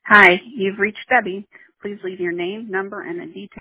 Hi, you've reached Debbie. Please leave your name, number, and a detailed